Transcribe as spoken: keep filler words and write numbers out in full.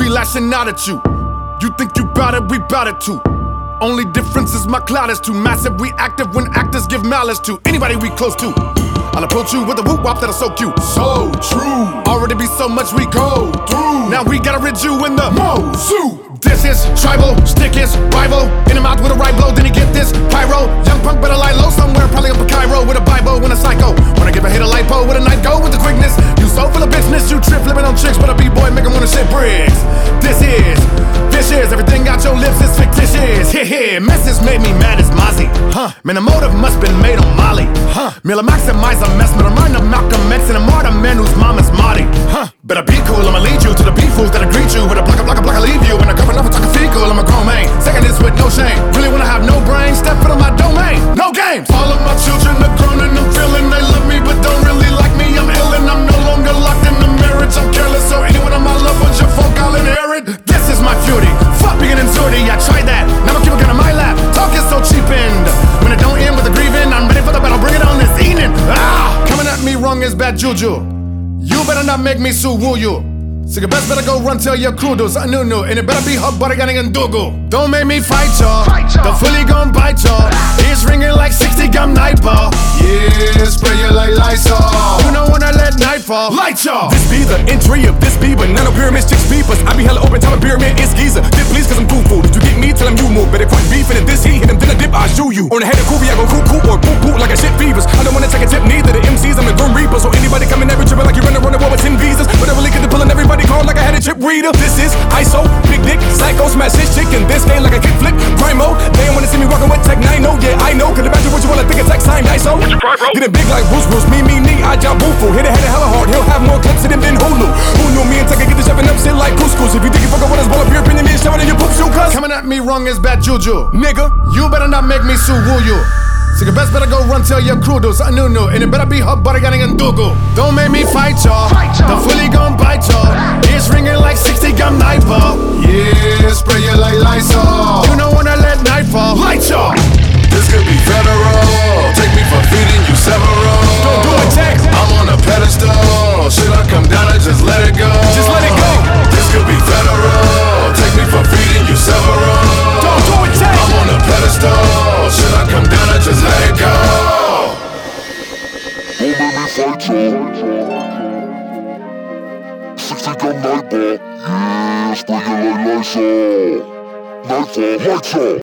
we lashing out at you. You think you bout it, we bout it too. Only difference is my cloud is too massive. We active when actors give malice to anybody we close to. I'll approach you with a whoop wop that'll soak you. So true. Already be so much we go through. Now we gotta rid you in the mo-zoo. This is tribal, stick is rival. In him out with a right blow, then you get this pyro. Young punk better lie low somewhere, probably up in Cairo with a Bible when a psycho. When I give a hit a lipo with a knife, go with the quickness. You so full of business, you trip flipping on chicks, but a b-boy make 'em wanna shit bricks. This is vicious, everything out your lips is fictitious. Heh heh, messes made me mad as Mozzie. Huh, man, the motive must been made on Molly. Huh, Miller maximize a mess, but I'm running up Malcolm X and I'm more the man whose mama's Marty. Huh, better be cool, I'ma lead you to the beef fools that'll greet you with a block, a block, a block, I leave you. When I cover up, I talk a fecal, I'm a grown man. Second is with no shame. Really wanna have no brain, step foot on my domain. No games. All of my children are grown and I'm feeling they love me, but don't really like me. I'm ill and I'm no longer locked in a marriage. I'm careless, so anyone on my love bunch of folk I'll inherit. This is my beauty. Fuck being in Zordie, I tried that. Now I keep a gun on my lap. Talk is so cheap and when it don't end with a grieving, I'm ready for the battle. Bring it on this evening. Ah, coming at me wrong is bad juju. You better not make me sue woo you. So you best better go run tell your crew do something new new. And it better be hot butter gunning and doogle. Don't make me fight y'all. The fully gon' bite y'all. Ears ringing like sixty gum night ball. Yeah, spray you like Lysol. You know when I let nightfall light y'all. This be the entry of this be banana pyramid chicks beepers. I be hella open time a pyramid is geezer. Dip please cause I'm cool food. You get me till I'm you move. Better quit beefing and this heat hit him then I dip I shoe you. On the head of Kobe I go cuckoo or poo poo like a shit fevers. I don't wanna take a tip neither the M Cs I'm the Grim Reaper. So anybody coming every tripping like you running around the world with ten visas. But I really get to pulling everybody call like I had a chip reader. This is I S O, big dick, psycho, smash his chick in this game like a kickflip. Grimo, they don't wanna see me walking with Tech nine, no, yeah, I know. Could imagine what you wanna think of Tech sign, I S O. Getting big like Bruce Bruce, me, me, me, I job boo-foo. Hit a head hella hard, he'll have more clips in him than Hulu. Who knew me and Tech get the shoving up shit like couscous. If you think you fucking with us, ball up your opinion, then shoving in your poop shoe, cuz. Coming at me wrong is bad juju. Nigga, you better not make me sue woo you. So you best better go run tell your crew do something new new. And it better be hot butter gunning and doogle. Don't make me fight y'all. The fully gon' bite y'all. Ears ringing like sixty gum night ball. Yeah, spray you like Lysol. You know when I let nightfall light y'all. This could be federal. Take me for feeding you several. Don't do it, Tech. I'm on a pedestal. Should I come down and just let it go? Just let it go. This could be federal. Take me for feeding you several. Don't do it, Tech. I'm on a pedestal. Should I come down and just let it go? Don't make me fight y'all. sixty gun night ball. Yeah, spray you like Lysol. Nightfall, lights off.